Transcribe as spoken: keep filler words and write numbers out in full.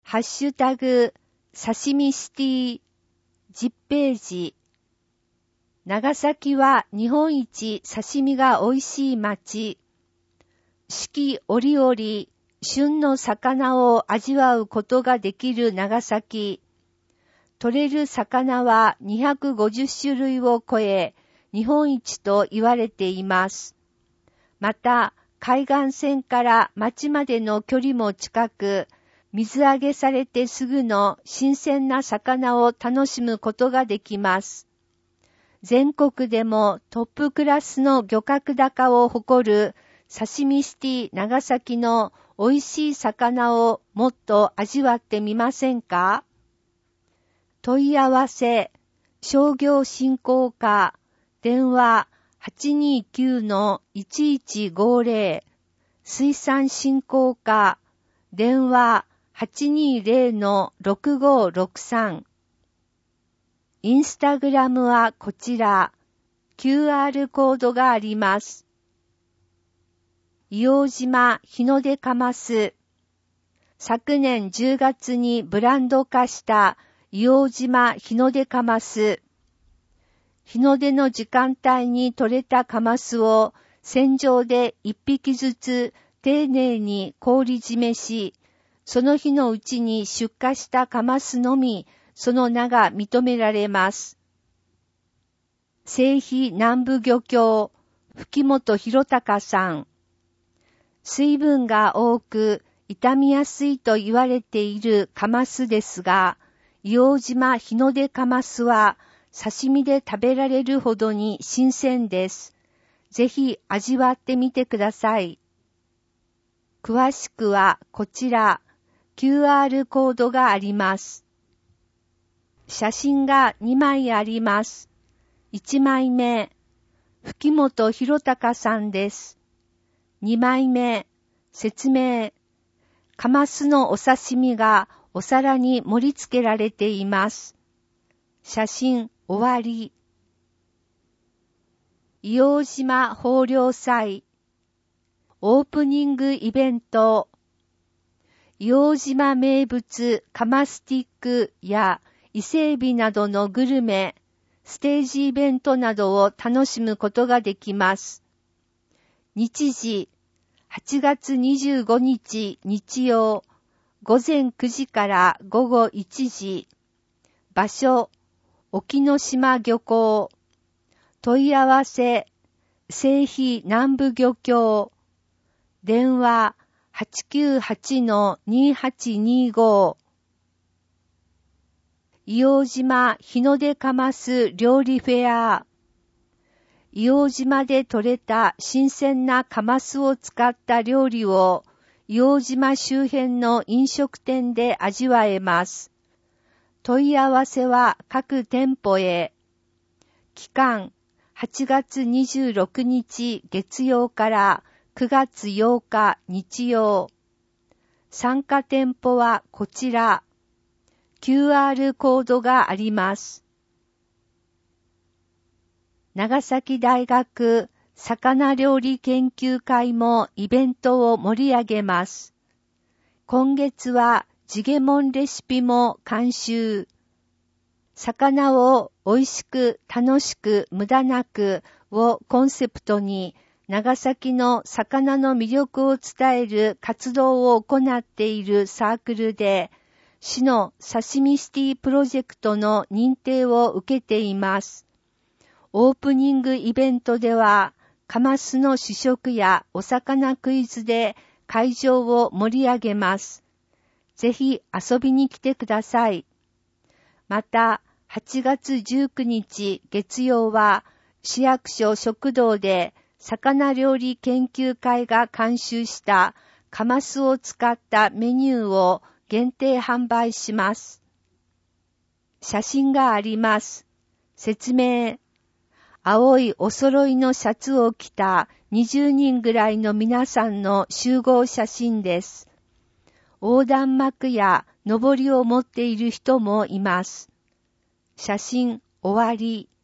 ハッシュタグ、刺身シティ、じゅっページ。長崎は日本一刺身が美味しい町。四季折々、旬の魚を味わうことができる長崎。取れる魚はにひゃくごじゅっしゅるいを超え、日本一と言われています。また、海岸線から町までの距離も近く、水揚げされてすぐの新鮮な魚を楽しむことができます。全国でもトップクラスの漁獲高を誇る刺身シティ長崎の美味しい魚をもっと味わってみませんか？問い合わせ、商業振興課、電話 はちにーきゅうのいちいちごぜろ、水産振興課、電話 はちにーぜろのろくごろくさん。インスタグラムはこちら、キューアール コードがあります。硫黄島日の出かます。昨年じゅうがつにブランド化した硫黄島日の出かます。日の出の時間帯に採れたカマスを船上で一匹ずつ丁寧に氷締めし、その日のうちに出荷したカマスのみ、その名が認められます。西肥南部漁協、吹本博隆さん。水分が多く、傷みやすいと言われているカマスですが、硫黄島日の出カマスは刺身で食べられるほどに新鮮です。ぜひ味わってみてください。詳しくはこちら、キューアール コードがあります。写真がにまいあります。いちまいめ、吹本博隆さんです。にまいめ、説明。カマスのお刺身がお皿に盛り付けられています。写真終わり。硫黄島豊漁祭。オープニングイベント。硫黄島名物カマスティックや伊勢海老などのグルメ、ステージイベントなどを楽しむことができます。日時、はちがつにじゅうごにち日曜、ごぜんくじからごごいちじ。場所、沖ノ島漁港。問い合わせ、西肥南部漁協。電話、はちきゅうはちのにはちにご。硫黄島日の出かます料理フェア。硫黄島で採れた新鮮なカマスを使った料理を硫黄島周辺の飲食店で味わえます。問い合わせは各店舗へ。期間はちがつにじゅうろくにち月曜からくがつようか日曜。参加店舗はこちら。キューアール コードがあります。長崎大学魚料理研究会もイベントを盛り上げます。今月はジゲモンレシピも監修。魚を美味しく楽しく無駄なくをコンセプトに長崎の魚の魅力を伝える活動を行っているサークルで、市の刺身シティプロジェクトの認定を受けています。オープニングイベントでは、カマスの試食やお魚クイズで会場を盛り上げます。ぜひ遊びに来てください。また、はちがつじゅうくにち月曜は、市役所食堂で魚料理研究会が監修したカマスを使ったメニューを限定販売します。写真があります。説明。青いお揃いのシャツを着たにじゅうにんぐらいの皆さんの集合写真です。横断幕やのぼりを持っている人もいます。写真終わり。